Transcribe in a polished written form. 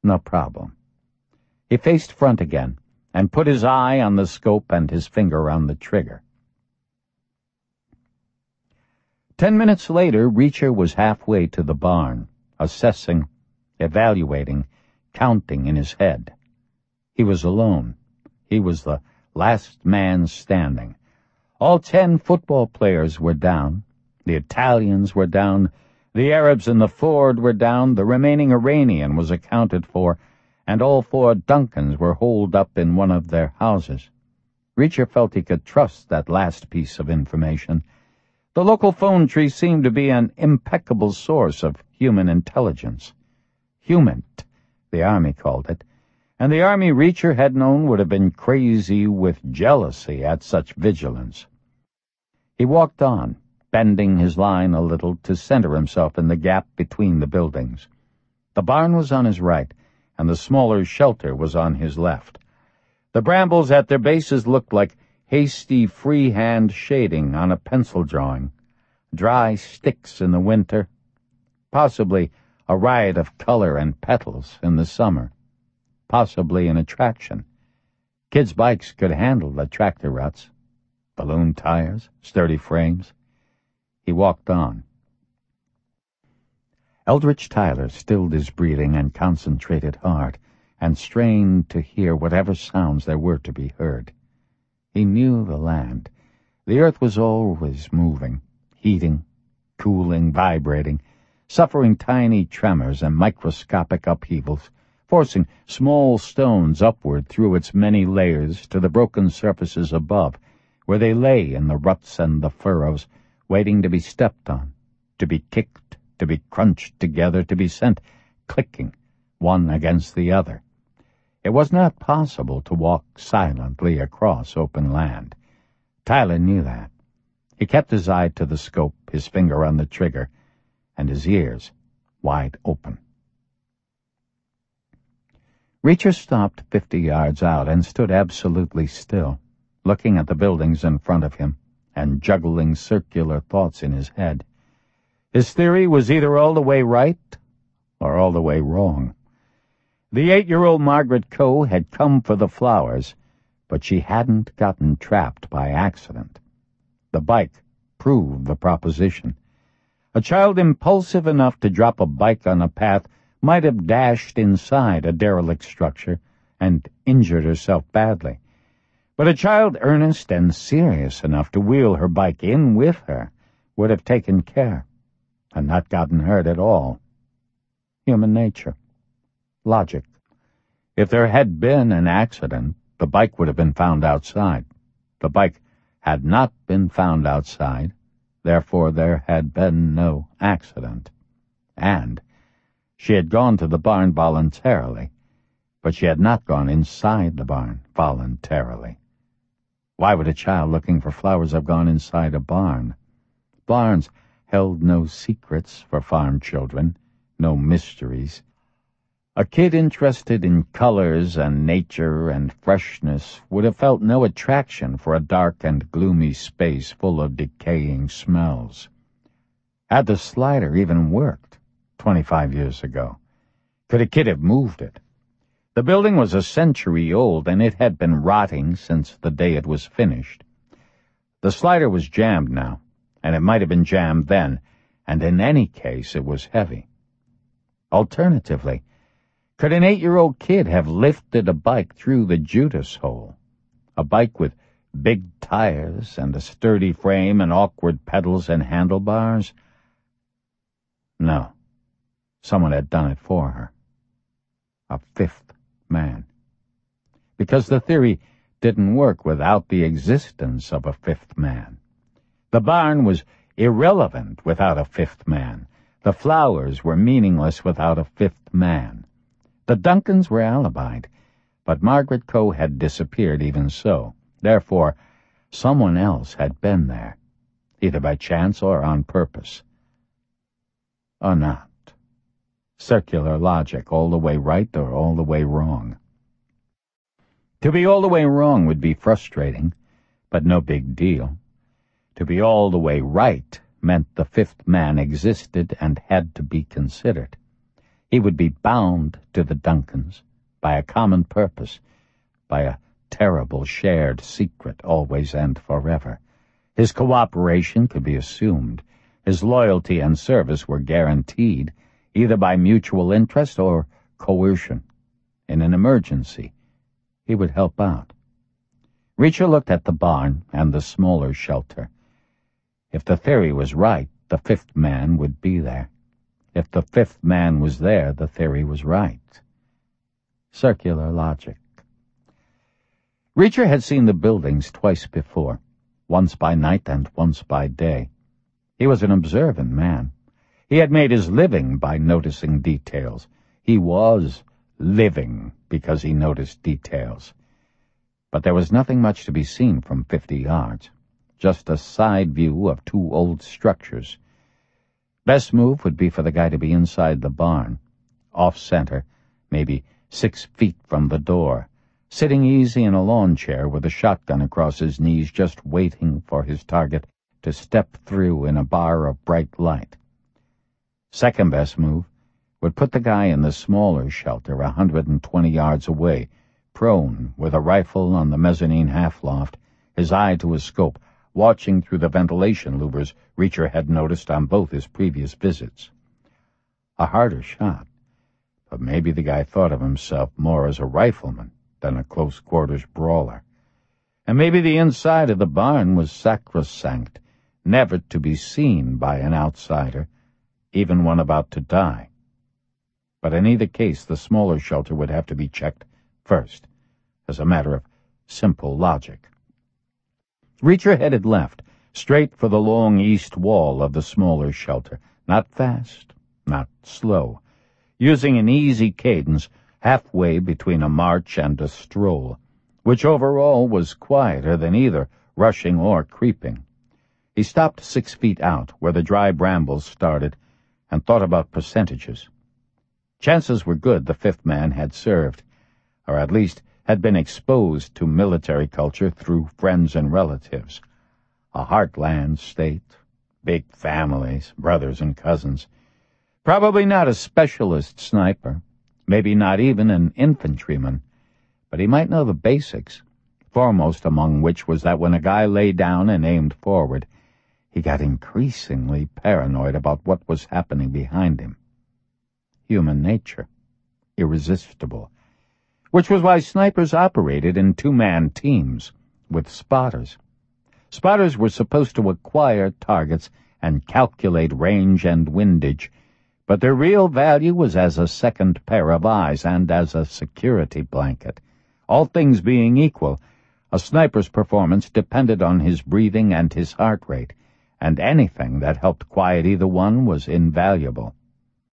No problem. He faced front again and put his eye on the scope and his finger on the trigger. 10 minutes later, Reacher was halfway to the barn, assessing, evaluating, counting in his head. He was alone. He was the last man standing. All 10 football players were down. The Italians were down. The Arabs in the Ford were down. The remaining Iranian was accounted for, and all 4 Duncans were holed up in one of their houses. Reacher felt he could trust that last piece of information. The local phone tree seemed to be an impeccable source of human intelligence. Humant, the Army called it, and the Army Reacher had known would have been crazy with jealousy at such vigilance. He walked on, bending his line a little to center himself in the gap between the buildings. The barn was on his right, and the smaller shelter was on his left. The brambles at their bases looked like hasty freehand shading on a pencil drawing, dry sticks in the winter, possibly a riot of color and petals in the summer, possibly an attraction. Kids' bikes could handle the tractor ruts, balloon tires, sturdy frames. He walked on. Eldridge Tyler stilled his breathing and concentrated hard, and strained to hear whatever sounds there were to be heard. He knew the land. The earth was always moving, heating, cooling, vibrating, suffering tiny tremors and microscopic upheavals, forcing small stones upward through its many layers to the broken surfaces above, where they lay in the ruts and the furrows, waiting to be stepped on, to be kicked, to be crunched together, to be sent clicking, one against the other. It was not possible to walk silently across open land. Tyler knew that. He kept his eye to the scope, his finger on the trigger, and his ears wide open. Reacher stopped 50 yards out and stood absolutely still, looking at the buildings in front of him and juggling circular thoughts in his head. His theory was either all the way right or all the way wrong. The 8-year-old Margaret Coe had come for the flowers, but she hadn't gotten trapped by accident. The bike proved the proposition. A child impulsive enough to drop a bike on a path might have dashed inside a derelict structure and injured herself badly. But a child earnest and serious enough to wheel her bike in with her would have taken care and not gotten hurt at all. Human nature. Logic. If there had been an accident, the bike would have been found outside. The bike had not been found outside, therefore there had been no accident. And she had gone to the barn voluntarily, but she had not gone inside the barn voluntarily. Why would a child looking for flowers have gone inside a barn? Barns held no secrets for farm children, no mysteries. A kid interested in colors and nature and freshness would have felt no attraction for a dark and gloomy space full of decaying smells. Had the slider even worked 25 years ago? Could a kid have moved it? The building was a century old, and it had been rotting since the day it was finished. The slider was jammed now, and it might have been jammed then, and in any case it was heavy. Alternatively, could an 8-year-old kid have lifted a bike through the Judas hole? A bike with big tires and a sturdy frame and awkward pedals and handlebars? No. Someone had done it for her. A 5th man. Because the theory didn't work without the existence of a 5th man. The barn was irrelevant without a 5th man. The flowers were meaningless without a 5th man. The Duncans were alibied, but Margaret Coe had disappeared even so. Therefore, someone else had been there, either by chance or on purpose. Or not. Circular logic, all the way right or all the way wrong. To be all the way wrong would be frustrating, but no big deal. To be all the way right meant the 5th man existed and had to be considered. He would be bound to the Duncans by a common purpose, by a terrible shared secret always and forever. His cooperation could be assumed. His loyalty and service were guaranteed, either by mutual interest or coercion. In an emergency, he would help out. Reacher looked at the barn and the smaller shelter. If the theory was right, the fifth man would be there. If the fifth man was there, the theory was right. Circular logic. Reacher had seen the buildings twice before, once by night and once by day. He was an observant man. He had made his living by noticing details. He was living because he noticed details. But there was nothing much to be seen from 50 yards, just a side view of two old structures. Best move would be for the guy to be inside the barn, off-center, maybe 6 feet from the door, sitting easy in a lawn chair with a shotgun across his knees, just waiting for his target to step through in a bar of bright light. Second best move would put the guy in the smaller shelter 120 yards away, prone with a rifle on the mezzanine half-loft, his eye to his scope, watching through the ventilation louvers Reacher had noticed on both his previous visits. A harder shot, but maybe the guy thought of himself more as a rifleman than a close-quarters brawler. And maybe the inside of the barn was sacrosanct, never to be seen by an outsider, even one about to die. But in either case, the smaller shelter would have to be checked first, as a matter of simple logic. Reacher headed left, straight for the long east wall of the smaller shelter, not fast, not slow, using an easy cadence halfway between a march and a stroll, which overall was quieter than either rushing or creeping. He stopped 6 feet out, where the dry brambles started, and thought about percentages. Chances were good the fifth man had served, or at least had been exposed to military culture through friends and relatives. A heartland state, big families, brothers and cousins. Probably not a specialist sniper, maybe not even an infantryman, but he might know the basics, foremost among which was that when a guy lay down and aimed forward, he got increasingly paranoid about what was happening behind him. Human nature. Irresistible. Which was why snipers operated in two-man teams, with spotters. Spotters were supposed to acquire targets and calculate range and windage, but their real value was as a second pair of eyes and as a security blanket. All things being equal, a sniper's performance depended on his breathing and his heart rate, and anything that helped quiet either one was invaluable.